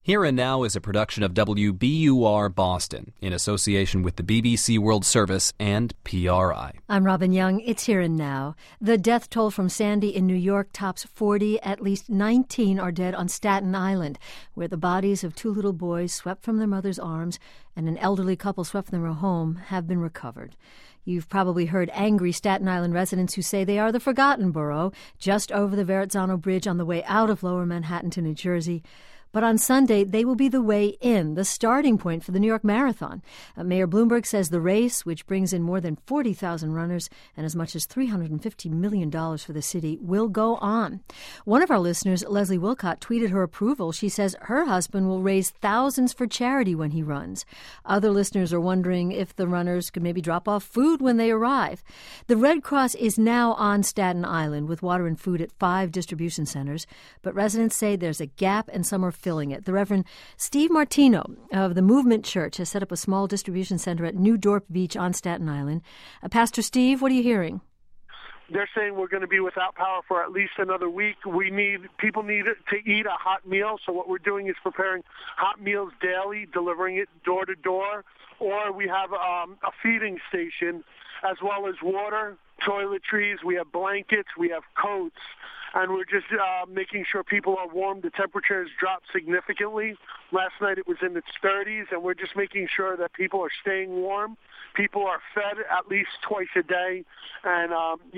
Here and Now is a production of WBUR Boston in association with the BBC World Service and PRI. I'm Robin Young. It's Here and Now. The death toll from Sandy in New York tops 40. At least 19 are dead on Staten Island, where the bodies of two little boys swept from their mother's arms and an elderly couple swept from their home have been recovered. You've probably heard angry Staten Island residents who say they are the forgotten borough, just over the Verrazzano Bridge on the way out of Lower Manhattan to New Jersey. But on Sunday, they will be the way in, the starting point for the New York Marathon. Mayor Bloomberg says the race, which brings in more than 40,000 runners and as much as $350 million for the city, will go on. One of our listeners, Leslie Wilcott, tweeted her approval. She says her husband will raise thousands for charity when he runs. Other listeners are wondering if the runners could maybe drop off food when they arrive. The Red Cross is now on Staten Island with water and food at 5 distribution centers, but residents say there's a gap and some are filling it. The Reverend Steve Martino of the Movement Church has set up a small distribution center at New Dorp Beach on Staten Island. Pastor Steve, what are you hearing? They're saying we're going to be without power for at least another week. People need to eat a hot meal, so what we're doing is preparing hot meals daily, delivering it door to door, or we have a feeding station, as well as water, toiletries, we have blankets, we have coats, and we're just making sure people are warm. The temperature has dropped significantly. Last night it was in its 30s, and we're just making sure that people are staying warm. People are fed at least twice a day, and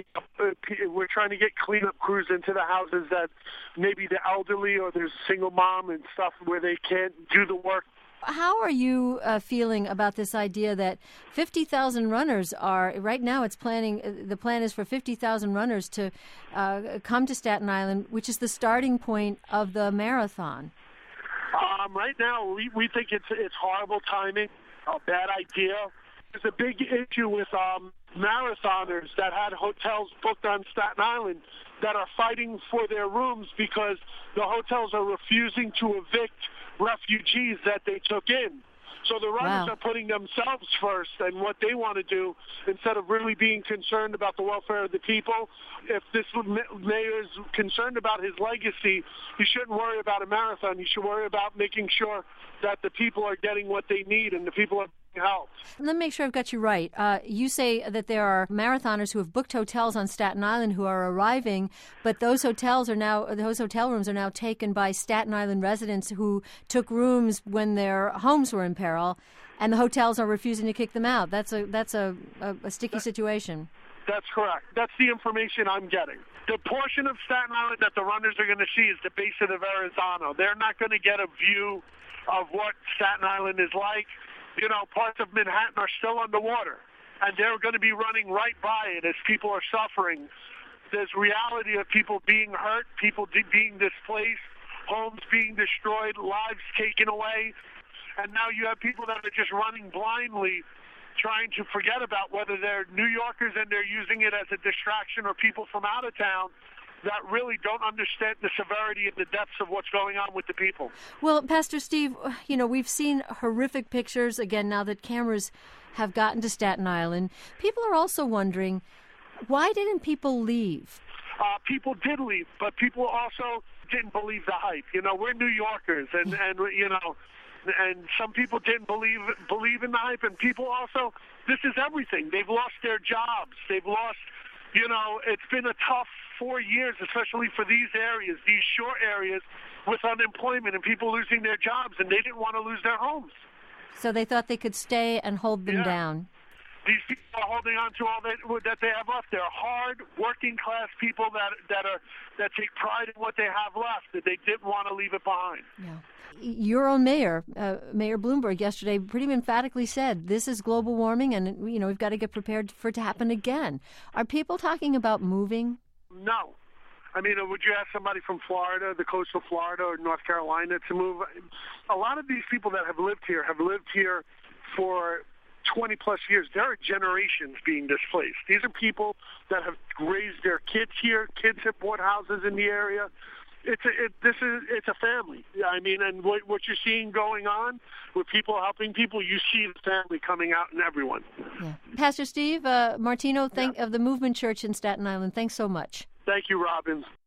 we're trying to get cleanup crews into the houses that maybe the elderly or there's a single mom and stuff where they can't do the work. How are you feeling about this idea that 50,000 runners are, right now the plan is for 50,000 runners to come to Staten Island, which is the starting point of the marathon? Right now, we think it's horrible timing, a bad idea. There's a big issue with marathoners that had hotels booked on Staten Island that are fighting for their rooms because the hotels are refusing to evict refugees that they took in. So the runners are putting themselves first and what they want to do instead of really being concerned about the welfare of the people. If this mayor is concerned about his legacy, he shouldn't worry about a marathon. He should worry about making sure that the people are getting what they need and the people are getting help. Let me make sure I've got you right. You say that there are marathoners who have booked hotels on Staten Island who are arriving, but those hotel rooms are now taken by Staten Island residents who took rooms when their homes were in peril, and the hotels are refusing to kick them out. That's a sticky situation. That's correct. That's the information I'm getting. The portion of Staten Island that the runners are going to see is the base of the Verrazzano. They're not going to get a view of what Staten Island is like. You know, parts of Manhattan are still underwater, and they're going to be running right by it as people are suffering. There's reality of people being hurt, people being displaced, homes being destroyed, lives taken away, and now you have people that are just running blindly, trying to forget about whether they're New Yorkers and they're using it as a distraction or people from out of town that really don't understand the severity and the depths of what's going on with the people. Well, Pastor Steve, you know, we've seen horrific pictures, again, now that cameras have gotten to Staten Island. People are also wondering, why didn't people leave? People did leave, but people also didn't believe the hype. You know, we're New Yorkers, and you know, and some people didn't believe in the hype, and people also, this is everything. They've lost their jobs. They've lost, you know, it's been a tough 4 years, especially for these areas, these short areas with unemployment and people losing their jobs, and they didn't want to lose their homes. So they thought they could stay and hold them down. These people are holding on to all that they have left. They're hard, working-class people that take pride in what they have left, that they didn't want to leave it behind. Yeah. Your own mayor, Mayor Bloomberg, yesterday pretty emphatically said this is global warming and, you know, we've got to get prepared for it to happen again. Are people talking about moving? No. I mean, would you ask somebody from Florida, the coastal Florida or North Carolina to move? A lot of these people that have lived here for 20-plus years. There are generations being displaced. These are people that have raised their kids here. Kids have bought houses in the area. It's a family. I mean, and what you're seeing going on with people helping people, you see the family coming out in everyone. Yeah. Pastor Steve Martino of the Movement Church in Staten Island, thanks so much. Thank you, Robin.